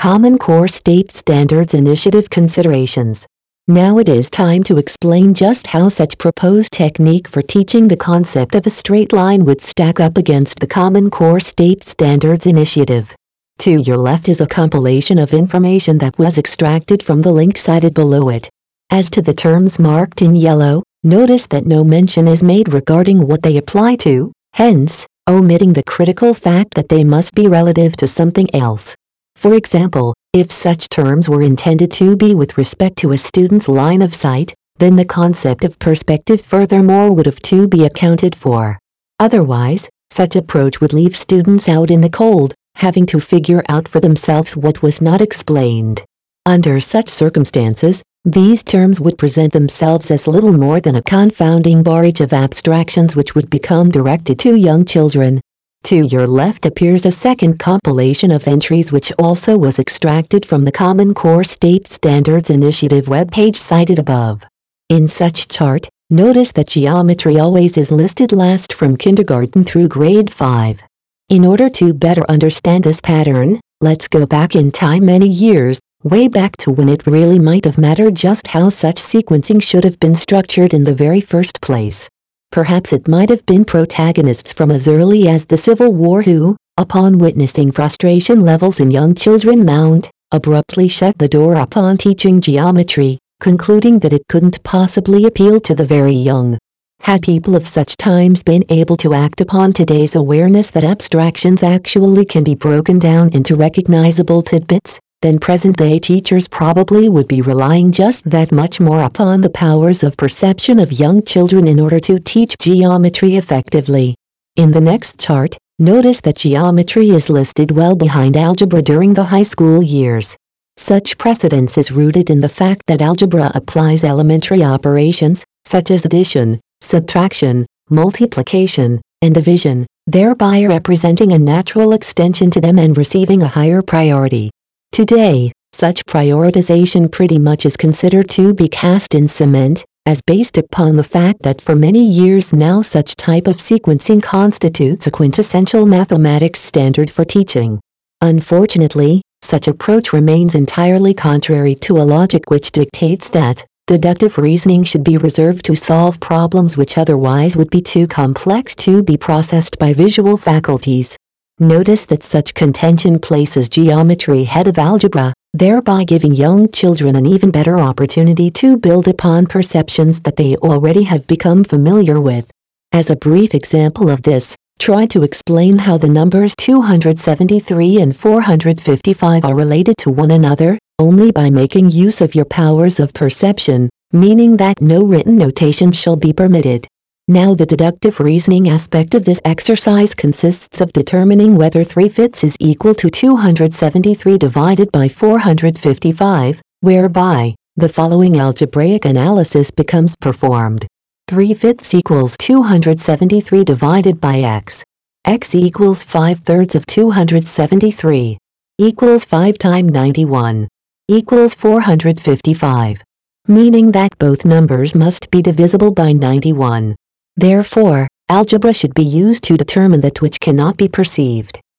Common Core State Standards Initiative considerations. Now it is time to explain just how such proposed technique for teaching the concept of a straight line would stack up against the Common Core State Standards Initiative. To your left is a compilation of information that was extracted from the link cited below it. As to the terms marked in yellow, notice that no mention is made regarding what they apply to, hence, omitting the critical fact that they must be relative to something else. For example, if such terms were intended to be with respect to a student's line of sight, then the concept of perspective furthermore would have to be accounted for. Otherwise, such approach would leave students out in the cold, having to figure out for themselves what was not explained. Under such circumstances, these terms would present themselves as little more than a confounding barrage of abstractions which would become directed to young children. To your left appears a second compilation of entries which also was extracted from the Common Core State Standards Initiative webpage cited above. In such chart, notice that geometry always is listed last from kindergarten through grade 5. In order to better understand this pattern, let's go back in time many years, way back to when it really might have mattered just how such sequencing should have been structured in the very first place. Perhaps it might have been protagonists from as early as the Civil War who, upon witnessing frustration levels in young children mount, abruptly shut the door upon teaching geometry, concluding that it couldn't possibly appeal to the very young. Had people of such times been able to act upon today's awareness that abstractions actually can be broken down into recognizable tidbits, then present-day teachers probably would be relying just that much more upon the powers of perception of young children in order to teach geometry effectively. In the next chart, notice that geometry is listed well behind algebra during the high school years. Such precedence is rooted in the fact that algebra applies elementary operations, such as addition, subtraction, multiplication, and division, thereby representing a natural extension to them and receiving a higher priority. Today, such prioritization pretty much is considered to be cast in cement, as based upon the fact that for many years now such type of sequencing constitutes a quintessential mathematics standard for teaching. Unfortunately, such approach remains entirely contrary to a logic which dictates that deductive reasoning should be reserved to solve problems which otherwise would be too complex to be processed by visual faculties. Notice that such contention places geometry ahead of algebra, thereby giving young children an even better opportunity to build upon perceptions that they already have become familiar with. As a brief example of this, try to explain how the numbers 273 and 455 are related to one another, only by making use of your powers of perception, meaning that no written notation shall be permitted. Now the deductive reasoning aspect of this exercise consists of determining whether 3/5 is equal to 273 divided by 455, whereby the following algebraic analysis becomes performed. 3/5 equals 273 divided by x. X equals 5/3 of 273. Equals 5 times 91. Equals 455. Meaning that both numbers must be divisible by 91. Therefore, algebra should be used to determine that which cannot be perceived.